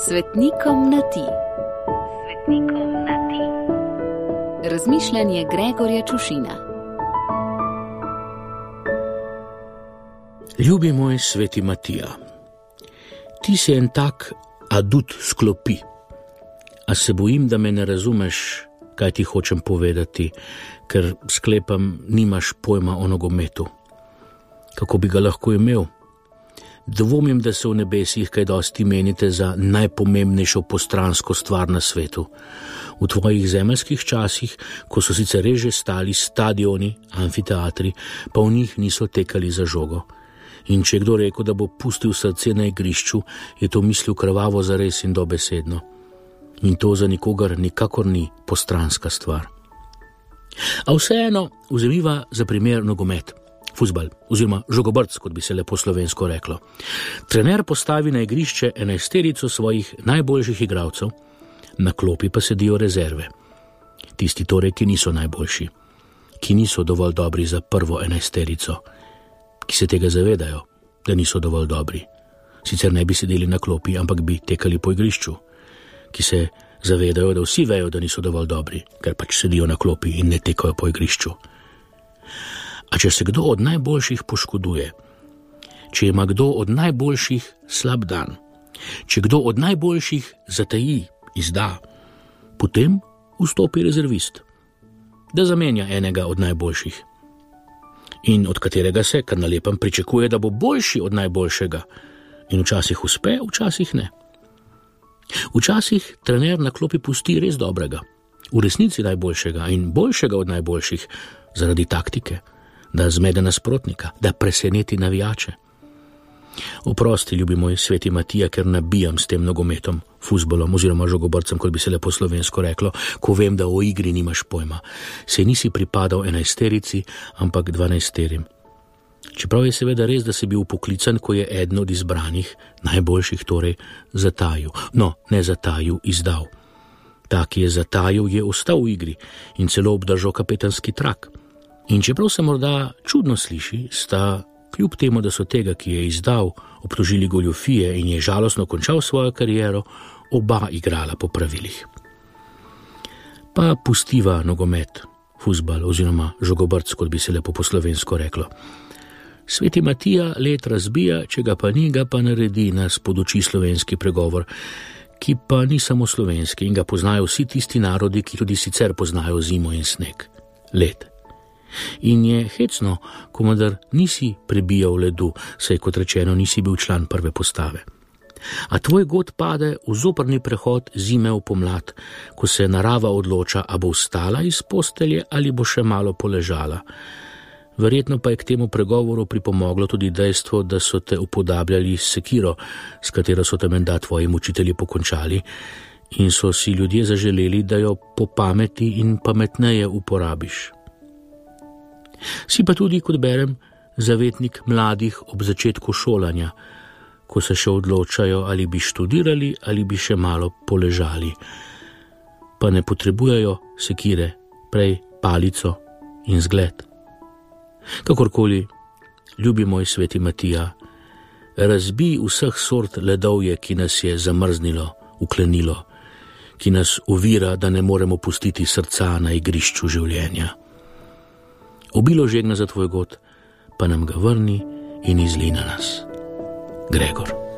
Svetnikom na ti. Svetnikom na ti. Razmišljanje Gregorja Čušina. Ljubi moj sveti Matija, ti si en tak adut sklopi, a se bojim, da me ne razumeš, kaj ti hočem povedati, ker sklepam, nimaš pojma o nogometu. Kako bi ga lahko imel? Dvomim, da se v nebesih kaj dosti menite za najpomembnejšo postransko stvar na svetu. V tvojih zemeljskih časih, ko so sicer res že stali stadioni, amfiteatri, pa v njih niso tekali za žogo. In če je kdo rekel, da bo pustil srce na igrišču, je to mislil krvavo zares in dobesedno. In to za nikogar nikakor ni postranska stvar. A vseeno vzemiva za primer nogomet, fuzbal oziroma žogobrc, kot bi se lepo slovensko reklo. Trener postavi na igrišče enajsterico svojih najboljših igralcev, na klopi pa sedijo rezerve. Tisti torej, ki niso najboljši, ki niso dovolj dobri za prvo enajsterico, ki se tega zavedajo, da niso dovolj dobri. Sicer ne bi sedeli na klopi, ampak bi tekali po igrišču, ki se zavedajo, da vsi vejo, da niso dovolj dobri, ker pač sedijo na klopi in ne tekajo po igrišču. A če se kdo od najboljših poškoduje, če ima kdo od najboljših slab dan, če kdo od najboljših zataji, izda, potem vstopi rezervist, da zamenja enega od najboljših in od katerega se, kar na lepem, pričakuje, da bo boljši od najboljšega in včasih uspe, včasih ne. Včasih trener na klopi pusti res dobrega, v resnici najboljšega in boljšega od najboljših, zaradi taktike, da zmede nasprotnika, da preseneti navijače. Oprosti, ljubi moj sveti Matija, ker nabijam s tem nogometom, fuzbolom oziroma žogobrcem, kot bi se lepo slovensko reklo, ko vem, da o igri nimaš pojma. Se nisi pripadal enajsterici, ampak 12. Čeprav je seveda res, da si bil poklican, ko je eden od izbranih, najboljših torej, zatajil. No, ne zatajil, izdal. Ta, ki je zatajil, je ostal v igri in celo obdržal kapetanski trak. In čeprav se morda čudno sliši, sta kljub temu, da so tega, ki je izdal, obtožili goljufije in je žalostno končal svojo kariero, oba igrala po pravilih. Pa pustiva nogomet, fuzbal oziroma žogobrc, kot bi se lepo po slovensko reklo. Sveti Matija let razbija, če ga pa ni, ga pa naredi, nas poduči slovenski pregovor, ki pa ni samo slovenski in ga poznajo vsi tisti narodi, ki tudi sicer poznajo zimo in sneg, led. In je hecno, komadar nisi prebijal ledu, saj kot rečeno nisi bil član prve postave. A tvoj god pade v zoprni prehod zime v pomlad, ko se narava odloča, a bo vstala iz postelje ali bo še malo poležala. Verjetno pa je k temu pregovoru pripomoglo tudi dejstvo, da so te upodabljali s sekiro, s katero so te menda tvoji mučitelji pokončali, in so si ljudje zaželeli, da jo po pameti in pametneje uporabiš. Si pa tudi, kot berem, zavetnik mladih ob začetku šolanja, ko se še odločajo, ali bi študirali ali bi še malo poležali. Pa ne potrebujejo sekire, prej palico in zgled. Kakorkoli, ljubi moj sveti Matija, razbij vseh sort ledovje, ki nas je zamrznilo, uklenilo, ki nas ovira, da ne moremo pustiti srca na igrišču življenja. Obilo žegna za tvoj god, pa nam ga vrni in izli na nas. Gregor.